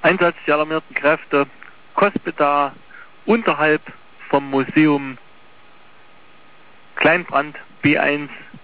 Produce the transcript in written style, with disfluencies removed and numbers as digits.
Einsatz der alarmierten Kräfte, Cospeda unterhalb vom Museum Kleinbrand B1